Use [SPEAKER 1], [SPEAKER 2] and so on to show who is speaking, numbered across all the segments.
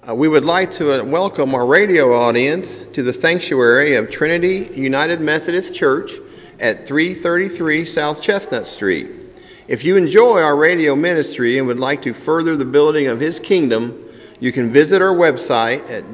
[SPEAKER 1] We would like to welcome our radio audience to the sanctuary of Trinity United Methodist Church at 333 South Chestnut Street. If you enjoy our radio ministry and would like to further the building of His kingdom, you can visit our website at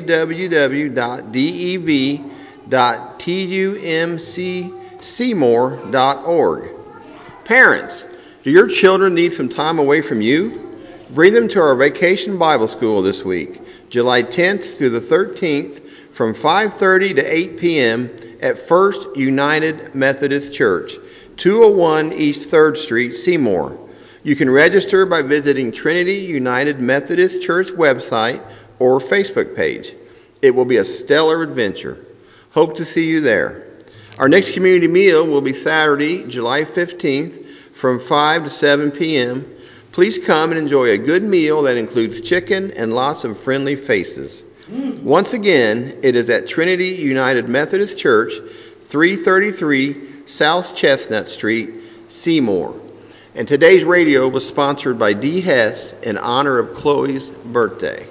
[SPEAKER 1] www.dev.tumcseymour.org. Parents, do your children need some time away from you? Bring them to our Vacation Bible School this week, July 10th through the 13th, from 5:30 to 8 p.m. at First United Methodist Church, 201 East 3rd Street, Seymour. You can register by visiting Trinity United Methodist Church website or Facebook page. It will be a stellar adventure. Hope to see you there. Our next community meal will be Saturday, July 15th, from 5 to 7 p.m. Please come and enjoy a good meal that includes chicken and lots of friendly faces. Once again, it is at Trinity United Methodist Church, 333 South Chestnut Street, Seymour. And today's radio was sponsored by D. Hess in honor of Chloe's birthday.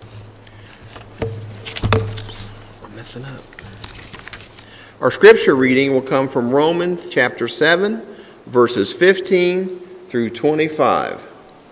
[SPEAKER 1] I'm messing up. Our scripture reading will come from Romans chapter 7, verses 15 through 25.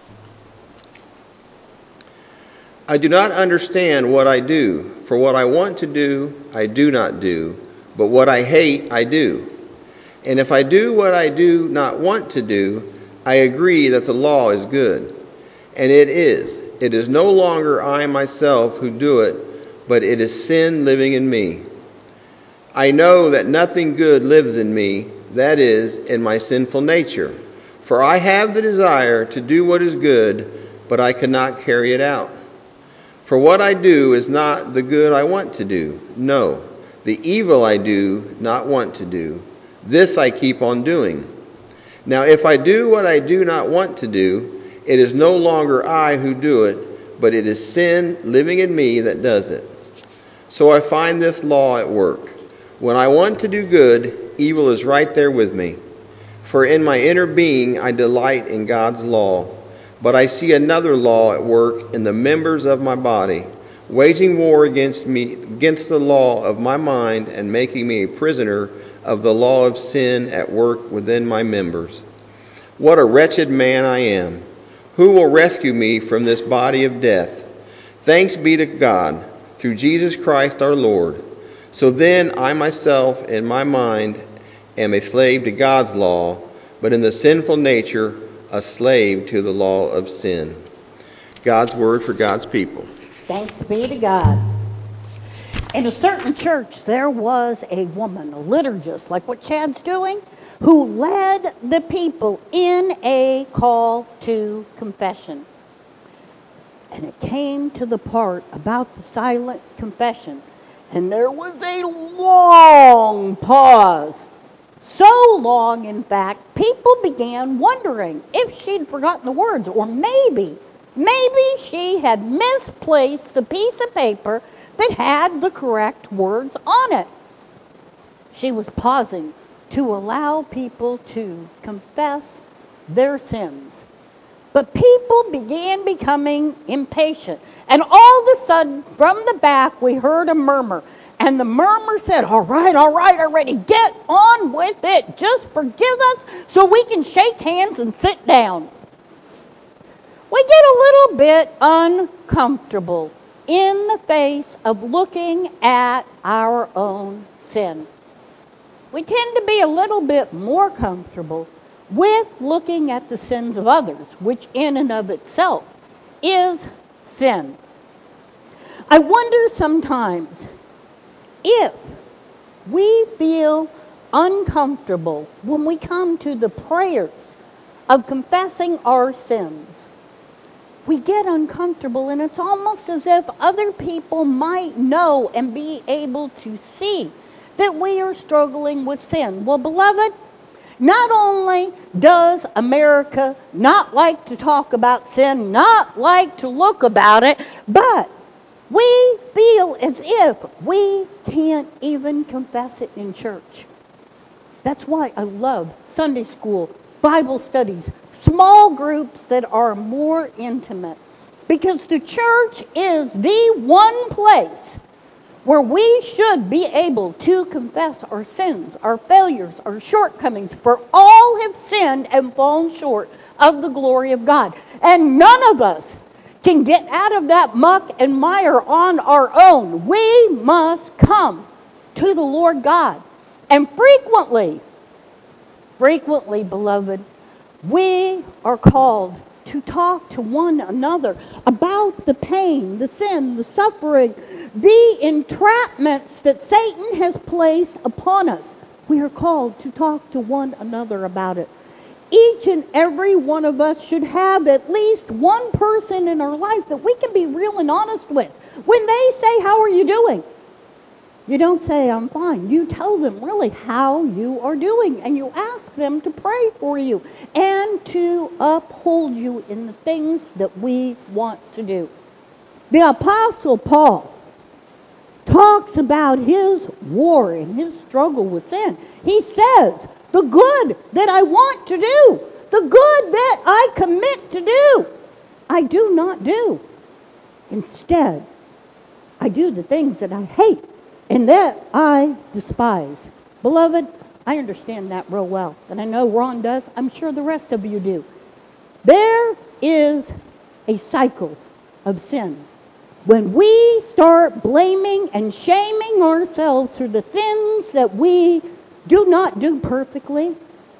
[SPEAKER 1] I do not understand what I do, for what I want to do, I do not do, but what I hate, I do. And if I do what I do not want to do, I agree that the law is good. And it is. It is no longer I myself who do it, but it is sin living in me. I know that nothing good lives in me, that is, in my sinful nature. For I have the desire to do what is good, but I cannot carry it out. For what I do is not the good I want to do. No, the evil I do not want to do. This I keep on doing. Now if I do what I do not want to do, it is no longer I who do it, but it is sin living in me that does it. So I find this law at work. When I want to do good, evil is right there with me. For in my inner being I delight in God's law. But I see another law at work in the members of my body, waging war against the law of my mind and making me a prisoner of the law of sin at work within my members. What a wretched man I am! Who will rescue me from this body of death? Thanks be to God, through Jesus Christ our Lord. So then I myself in my mind am a slave to God's law, but in the sinful nature a slave to the law of sin. God's word for God's people.
[SPEAKER 2] Thanks be to God. In a certain church, there was a woman, a liturgist, like what Chad's doing, who led the people in a call to confession. And it came to the part about the silent confession, and there was a long pause. So long, in fact, people began wondering if she'd forgotten the words, or maybe she had misplaced the piece of paper that had the correct words on it. She was pausing to allow people to confess their sins. But people began becoming impatient. And all of a sudden, from the back, we heard a murmur. And the murmur said, all right, already, get on with it. Just forgive us so we can shake hands and sit down. We get a little bit uncomfortable in the face of looking at our own sin. We tend to be a little bit more comfortable with looking at the sins of others, which in and of itself is sin. I wonder sometimes if we feel uncomfortable when we come to the prayers of confessing our sins. We get uncomfortable, and it's almost as if other people might know and be able to see that we are struggling with sin. Well, beloved, not only does America not like to talk about sin, not like to look about it, but we feel as if we can't even confess it in church. That's why I love Sunday school, Bible studies, small groups that are more intimate. Because the church is the one place where we should be able to confess our sins, our failures, our shortcomings. For all have sinned and fallen short of the glory of God. And none of us can get out of that muck and mire on our own. We must come to the Lord God. And frequently, beloved, we are called to talk to one another about the pain, the sin, the suffering, the entrapments that Satan has placed upon us. We are called to talk to one another about it. Each and every one of us should have at least one person in our life that we can be real and honest with. When they say, "How are you doing?" You don't say, "I'm fine." You tell them really how you are doing, and you ask them to pray for you and to uphold you in the things that we want to do. The Apostle Paul talks about his war and his struggle with sin. He says, the good that I want to do, the good that I commit to do, I do not do. Instead, I do the things that I hate and that I despise. Beloved, I understand that real well. And I know Ron does. I'm sure the rest of you do. There is a cycle of sin. When we start blaming and shaming ourselves for the things that we do not do perfectly,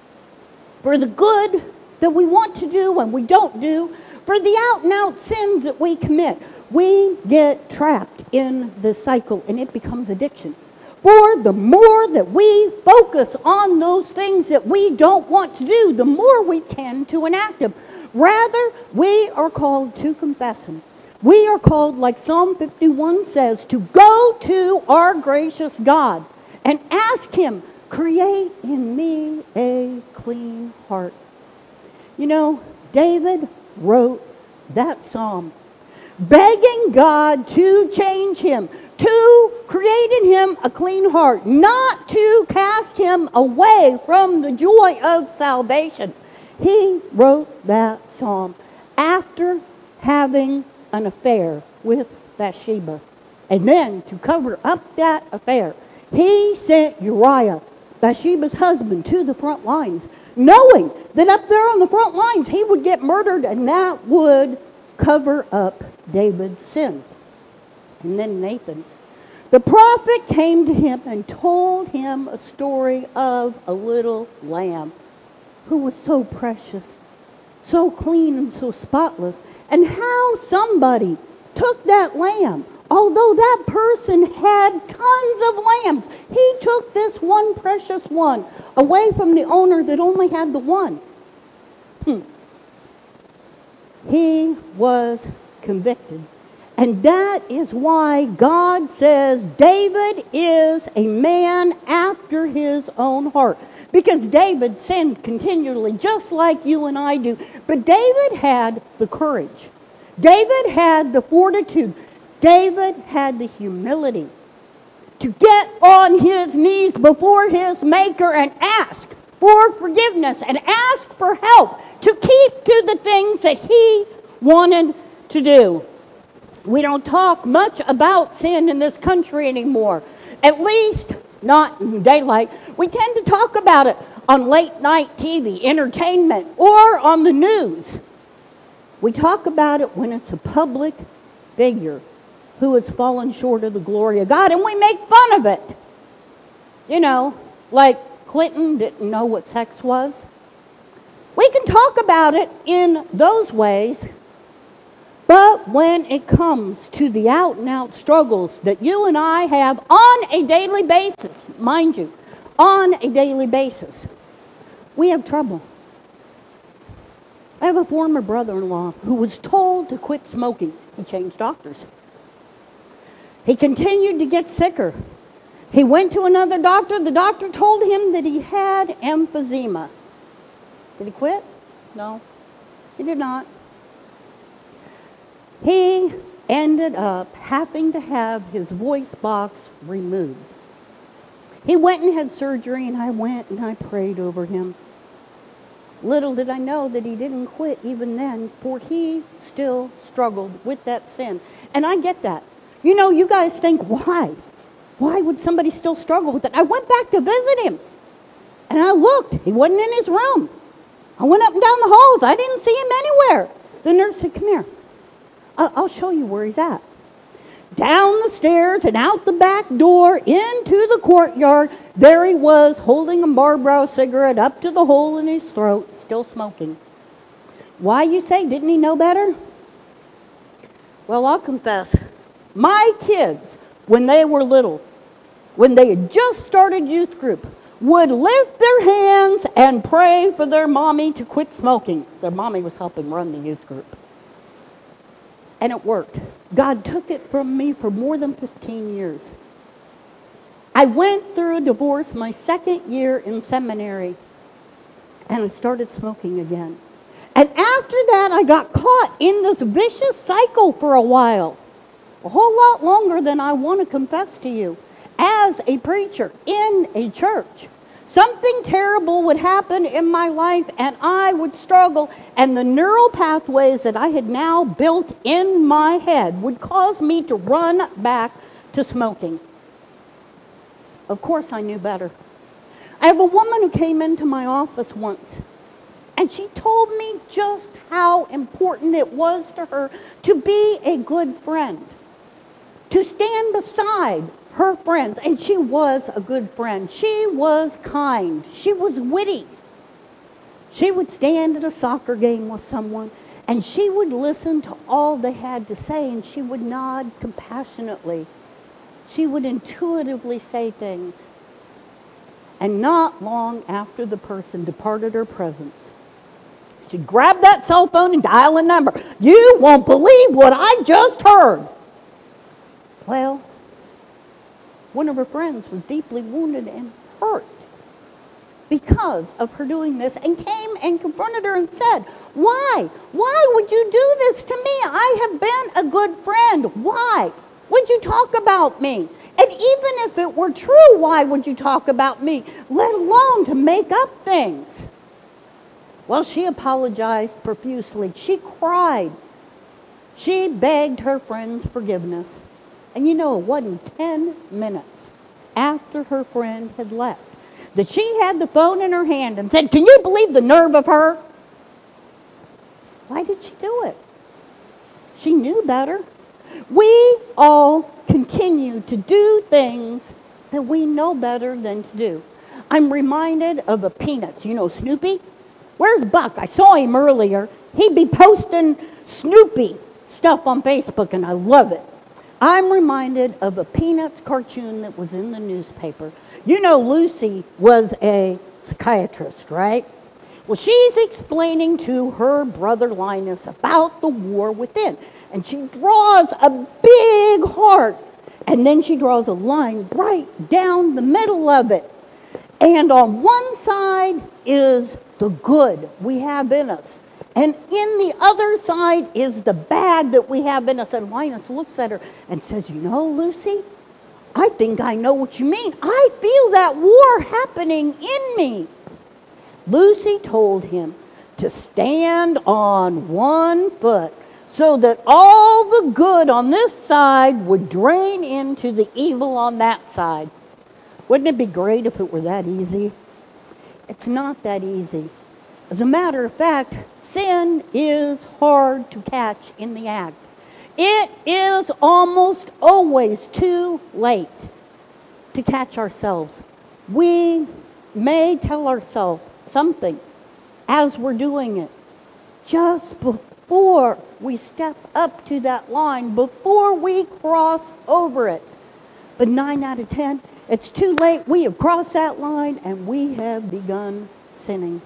[SPEAKER 2] for the good that we want to do and we don't do, for the out-and-out sins that we commit, we get trapped in this cycle and it becomes addiction. For the more that we focus on those things that we don't want to do, the more we tend to enact them. Rather, we are called to confess them. We are called, like Psalm 51 says, to go to our gracious God and ask him, "Create in me a clean heart." You know, David wrote that psalm begging God to change him, to create in him a clean heart, not to cast him away from the joy of salvation. He wrote that psalm after having an affair with Bathsheba. And then, to cover up that affair, he sent Uriah, Bathsheba's husband, to the front lines, knowing that up there on the front lines he would get murdered, and that would cover up David's sin. And then Nathan, the prophet, came to him and told him a story of a little lamb who was so precious, so clean and so spotless, and how somebody took that lamb. Although that person had tons of lambs, he took this one precious one away from the owner that only had the one. He was convicted. And that is why God says David is a man after his own heart. Because David sinned continually, just like you and I do. But David had the courage. David had the fortitude. David had the humility to get on his knees before his Maker and ask for forgiveness and ask for help to keep to the things that he wanted to do. We don't talk much about sin in this country anymore, at least not in daylight. We tend to talk about it on late night TV, entertainment, or on the news. We talk about it when it's a public figure who has fallen short of the glory of God, and we make fun of it. You know, like Clinton didn't know what sex was. We can talk about it in those ways, but when it comes to the out-and-out struggles that you and I have on a daily basis, mind you, on a daily basis, we have trouble. I have a former brother-in-law who was told to quit smoking. He changed doctors. He continued to get sicker. He went to another doctor. The doctor told him that he had emphysema. Did he quit? No, he did not. He ended up having to have his voice box removed. He went and had surgery, and I went and I prayed over him. Little did I know that he didn't quit even then, for he still struggled with that sin. And I get that. You know, you guys think, why? Why would somebody still struggle with it? I went back to visit him. And I looked. He wasn't in his room. I went up and down the halls. I didn't see him anywhere. The nurse said, come here. I'll show you where he's at. Down the stairs and out the back door into the courtyard, there he was holding a Marlboro cigarette up to the hole in his throat, still smoking. Why, you say? Didn't he know better? Well, I'll confess. My kids, when they were little, when they had just started youth group, would lift their hands and pray for their mommy to quit smoking. Their mommy was helping run the youth group. And it worked. God took it from me for more than 15 years. I went through a divorce my second year in seminary, and I started smoking again. And after that, I got caught in this vicious cycle for a while. A whole lot longer than I want to confess to you. As a preacher in a church, something terrible would happen in my life and I would struggle, and the neural pathways that I had now built in my head would cause me to run back to smoking. Of course I knew better. I have a woman who came into my office once, and she told me just how important it was to her to be a good friend, to stand beside her friends. And she was a good friend. She was kind. She was witty. She would stand at a soccer game with someone, and she would listen to all they had to say, and she would nod compassionately. She would intuitively say things. And not long after the person departed her presence, she'd grab that cell phone and dial a number. You won't believe what I just heard. Well, one of her friends was deeply wounded and hurt because of her doing this, and came and confronted her and said, why? Why would you do this to me? I have been a good friend. Why would you talk about me? And even if it were true, why would you talk about me, let alone to make up things? Well, she apologized profusely. She cried. She begged her friend's forgiveness. And you know, it wasn't 10 minutes after her friend had left that she had the phone in her hand and said, can you believe the nerve of her? Why did she do it? She knew better. We all continue to do things that we know better than to do. I'm reminded of a Peanuts. You know Snoopy? Where's Buck? I saw him earlier. He'd be posting Snoopy stuff on Facebook, and I love it. I'm reminded of a Peanuts cartoon that was in the newspaper. You know Lucy was a psychiatrist, right? Well, she's explaining to her brother Linus about the war within. And she draws a big heart. And then she draws a line right down the middle of it. And on one side is the good we have in us. And in the other side is the bad that we have in us. And Linus looks at her and says, you know, Lucy, I think I know what you mean. I feel that war happening in me. Lucy told him to stand on one foot so that all the good on this side would drain into the evil on that side. Wouldn't it be great if it were that easy? It's not that easy. As a matter of fact, sin is hard to catch in the act. It is almost always too late to catch ourselves. We may tell ourselves something as we're doing it, just before we step up to that line, before we cross over it. But 9 out of 10, it's too late. We have crossed that line and we have begun sinning.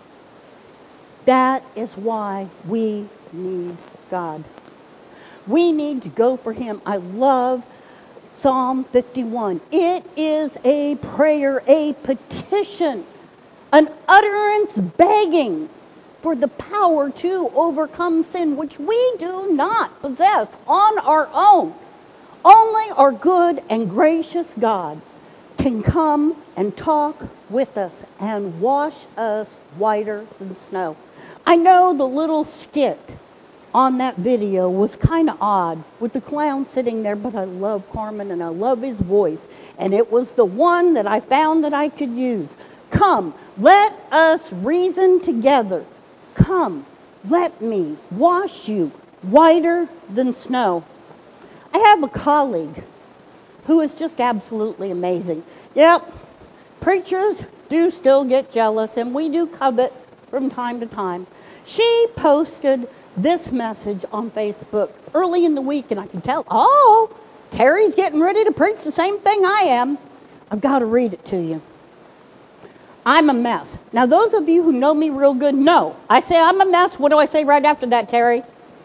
[SPEAKER 2] That is why we need God. We need to go for Him. I love Psalm 51. It is a prayer, a petition, an utterance begging for the power to overcome sin, which we do not possess on our own. Only our good and gracious God can come and talk with us and wash us whiter than snow. I know the little skit on that video was kind of odd with the clown sitting there, but I love Carmen and I love his voice. And it was the one that I found that I could use. Come, let us reason together. Come, let me wash you whiter than snow. I have a colleague who is just absolutely amazing. Yep, preachers do still get jealous, and we do covet from time to time. She posted this message on Facebook early in the week, and I can tell, oh, Terry's getting ready to preach the same thing I am. I've got to read it to you. I'm a mess. Now, those of you who know me real good know. I say I'm a mess. What do I say right after that, Terry?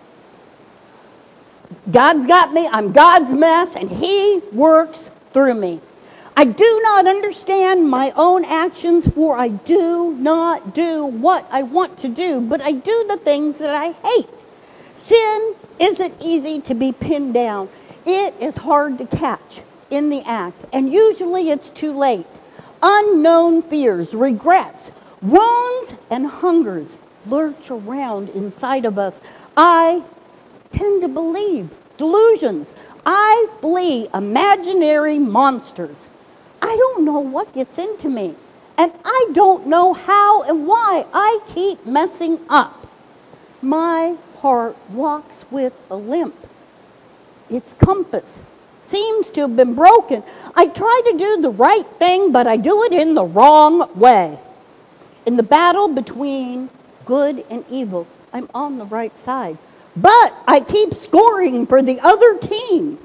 [SPEAKER 2] God's got me. I'm God's mess, and He works through me. I do not understand my own actions, for I do not do what I want to do, but I do the things that I hate. Sin isn't easy to be pinned down. It is hard to catch in the act, and usually it's too late. Unknown fears, regrets, wounds, and hungers lurch around inside of us. I tend to believe delusions. I believe imaginary monsters. I don't know what gets into me, and I don't know how and why I keep messing up. My heart walks with a limp. Its compass seems to have been broken. I try to do the right thing, but I do it in the wrong way. In the battle between good and evil, I'm on the right side. But I keep scoring for the other team.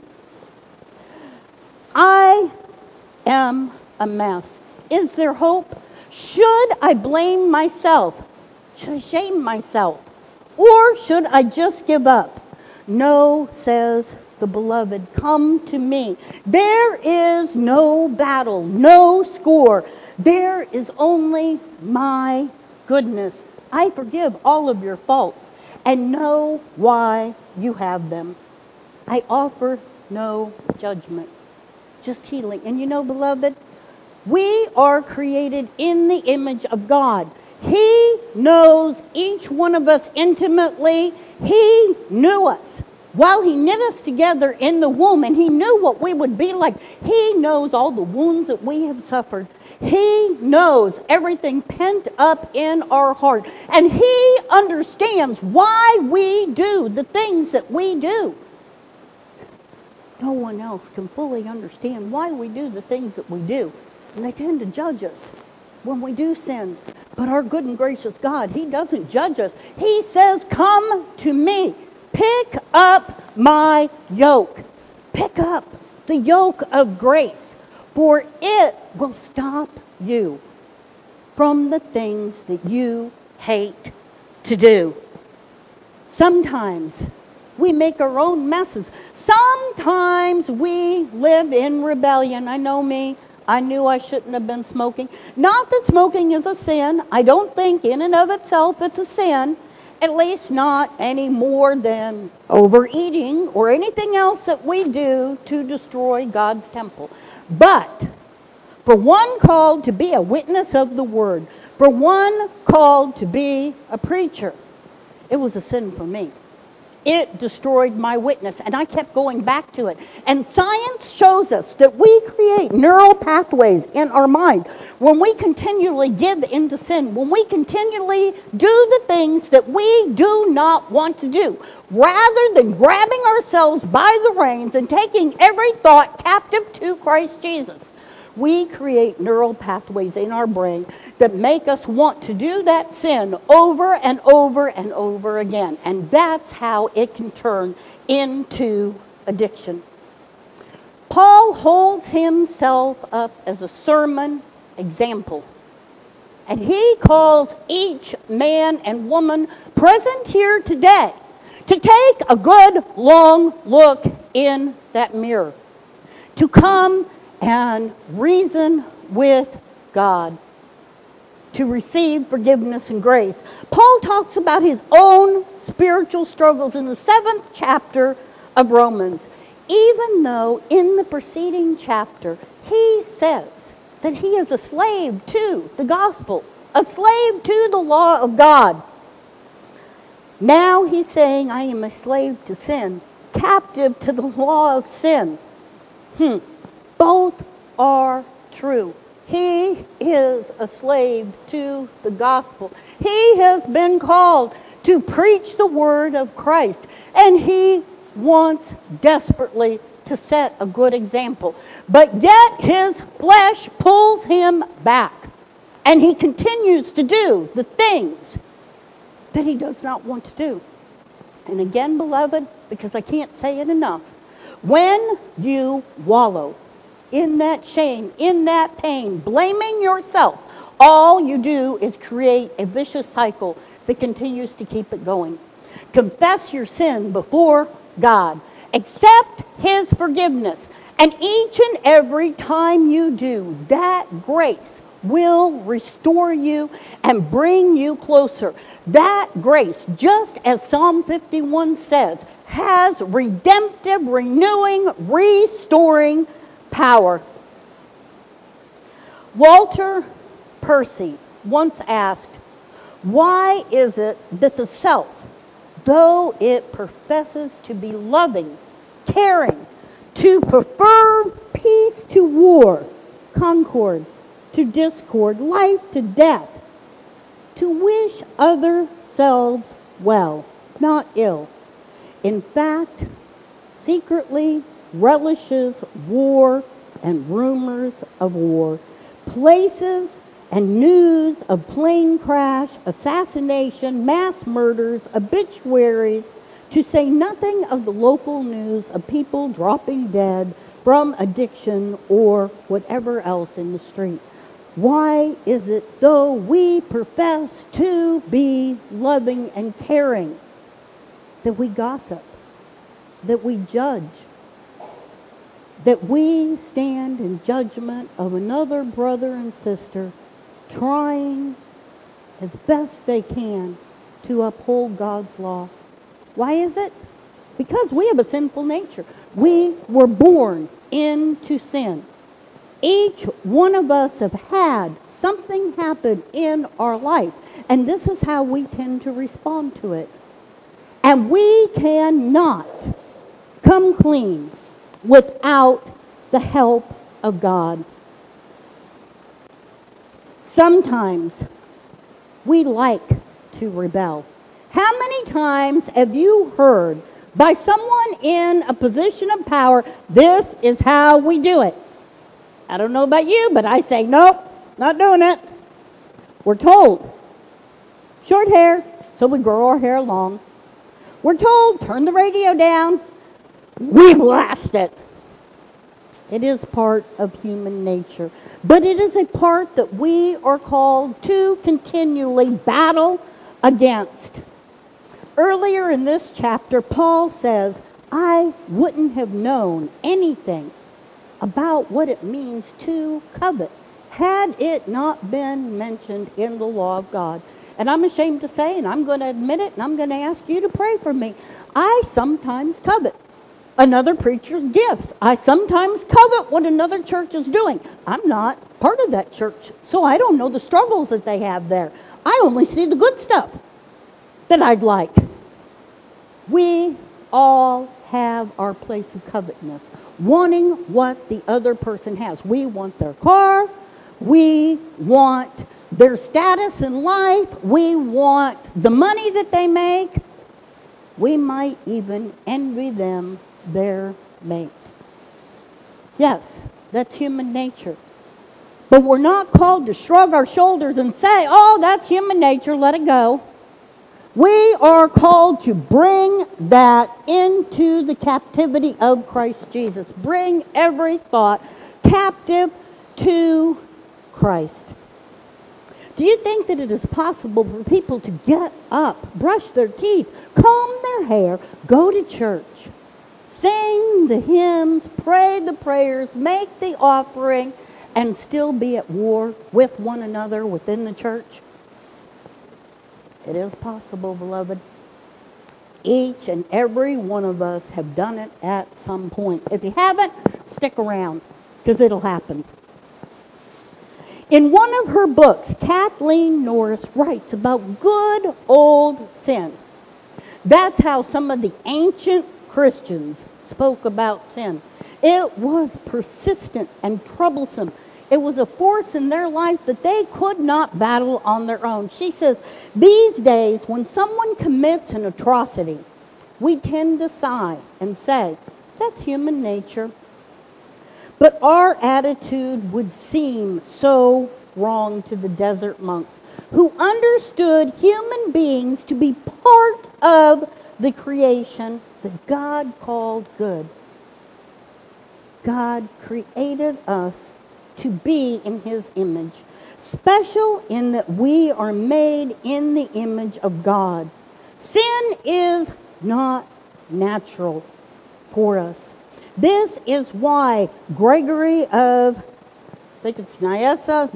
[SPEAKER 2] I am a mess. Is there hope? Should I blame myself? Should I shame myself? Or should I just give up? No, says the beloved, come to me. There is no battle, no score. There is only my goodness. I forgive all of your faults and know why you have them. I offer no judgment, just healing. And you know, beloved, we are created in the image of God. He knows each one of us intimately. He knew us while He knit us together in the womb, and He knew what we would be like. He knows all the wounds that we have suffered. He knows everything pent up in our heart, and He understands why we do the things that we do. No one else can fully understand why we do the things that we do, and they tend to judge us when we do sin. But our good and gracious God, He doesn't judge us. He says, come to me. Pick up my yoke. Pick up the yoke of grace, for it will stop you from the things that you hate to do. Sometimes we make our own messes. Sometimes we live in rebellion. I know me. I knew I shouldn't have been smoking. Not that smoking is a sin. I don't think in and of itself it's a sin. At least not any more than overeating or anything else that we do to destroy God's temple. But for one called to be a witness of the word, for one called to be a preacher, it was a sin for me. It destroyed my witness, and I kept going back to it. And science shows us that we create neural pathways in our mind when we continually give into sin, when we continually do the things that we do not want to do, rather than grabbing ourselves by the reins and taking every thought captive to Christ Jesus. We create neural pathways in our brain that make us want to do that sin over and over and over again. And that's how it can turn into addiction. Paul holds himself up as a sermon example. And he calls each man and woman present here today to take a good long look in that mirror, to come and reason with God, to receive forgiveness and grace. Paul talks about his own spiritual struggles in the 7th chapter of Romans, even though in the preceding chapter he says that he is a slave to the gospel, a slave to the law of God. Now he's saying, I am a slave to sin, captive to the law of sin. Both are true. He is a slave to the gospel. He has been called to preach the word of Christ, and he wants desperately to set a good example. But yet his flesh pulls him back, and he continues to do the things that he does not want to do. And again, beloved, because I can't say it enough, when you wallow in that shame, in that pain, blaming yourself, all you do is create a vicious cycle that continues to keep it going. Confess your sin before God. Accept his forgiveness. And each and every time you do, that grace will restore you and bring you closer. That grace, just as Psalm 51 says, has redemptive, renewing, restoring power. Walter Percy once asked, why is it that the self, though it professes to be loving, caring, to prefer peace to war, concord to discord, life to death, to wish other selves well, not ill, in fact, secretly relishes war and rumors of war, places and news of plane crash, assassination, mass murders, obituaries, to say nothing of the local news of people dropping dead from addiction or whatever else in the street. Why is it, though we profess to be loving and caring, that we gossip, that we judge, that we stand in judgment of another brother and sister, trying as best they can to uphold God's law? Why is it? Because we have a sinful nature. We were born into sin. Each one of us have had something happen in our life, and this is how we tend to respond to it. And we cannot come clean without the help of God. Sometimes we like to rebel. How many times have you heard by someone in a position of power, this is how we do it? I don't know about you, but I say, nope, not doing it. We're told, short hair, so we grow our hair long. We're told, turn the radio down. We blast it. It is part of human nature. But it is a part that we are called to continually battle against. Earlier in this chapter, Paul says, I wouldn't have known anything about what it means to covet had it not been mentioned in the law of God. And I'm ashamed to say, and I'm going to admit it, and I'm going to ask you to pray for me. I sometimes covet another preacher's gifts. I sometimes covet what another church is doing. I'm not part of that church, so I don't know the struggles that they have there. I only see the good stuff that I'd like. We all have our place of covetousness, wanting what the other person has. We want their car. We want their status in life. We want the money that they make. We might even envy them their mate. Yes, that's human nature. But we're not called to shrug our shoulders and say, oh, that's human nature, let it go. We are called to bring that into the captivity of Christ Jesus. Bring every thought captive to Christ. Do you think that it is possible for people to get up, brush their teeth, comb their hair, go to church, sing the hymns, pray the prayers, make the offering, and still be at war with one another within the church? It is possible, beloved. Each and every one of us have done it at some point. If you haven't, stick around, because it'll happen. In one of her books, Kathleen Norris writes about good old sin. That's how some of the ancient Christians spoke about sin. It was persistent and troublesome. It was a force in their life that they could not battle on their own. She says, these days, when someone commits an atrocity, we tend to sigh and say, that's human nature. But our attitude would seem so wrong to the desert monks, who understood human beings to be part of the creation that God called good. God created us to be in His image, special in that we are made in the image of God. Sin is not natural for us. This is why Gregory of, I think it's Nyssa,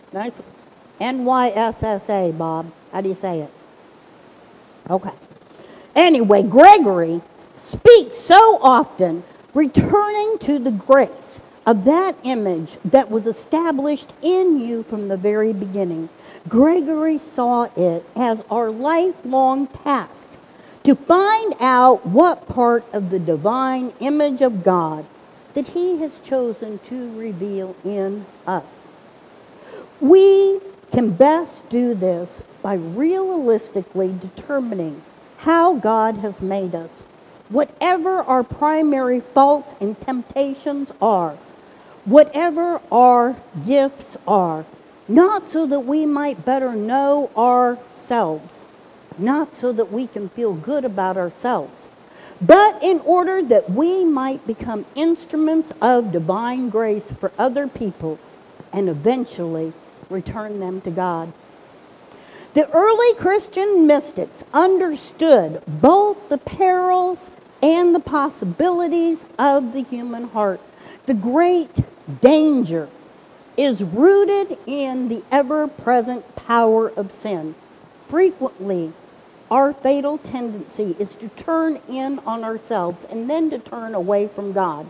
[SPEAKER 2] Nyssa, Bob. How do you say it? Okay. Anyway, Gregory speaks so often returning to the grace of that image that was established in you from the very beginning. Gregory saw it as our lifelong task to find out what part of the divine image of God that He has chosen to reveal in us. We can best do this by realistically determining how God has made us. Whatever our primary faults and temptations are, whatever our gifts are, not so that we might better know ourselves, not so that we can feel good about ourselves, but in order that we might become instruments of divine grace for other people and eventually return them to God. The early Christian mystics understood both the perils and the possibilities of the human heart. The great danger is rooted in the ever-present power of sin. Frequently, our fatal tendency is to turn in on ourselves and then to turn away from God.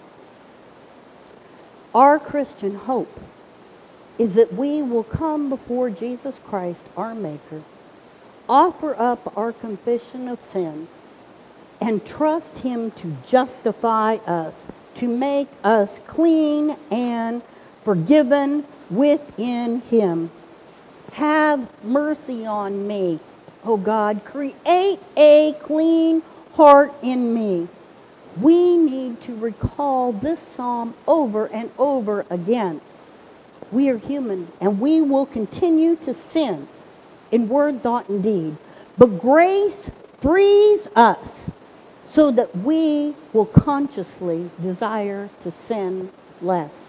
[SPEAKER 2] Our Christian hope is that we will come before Jesus Christ, our Maker, offer up our confession of sin, and trust Him to justify us, to make us clean and forgiven within Him. Have mercy on me, O God. Create a clean heart in me. We need to recall this psalm over and over again. We are human, and we will continue to sin in word, thought, and deed. But grace frees us so that we will consciously desire to sin less.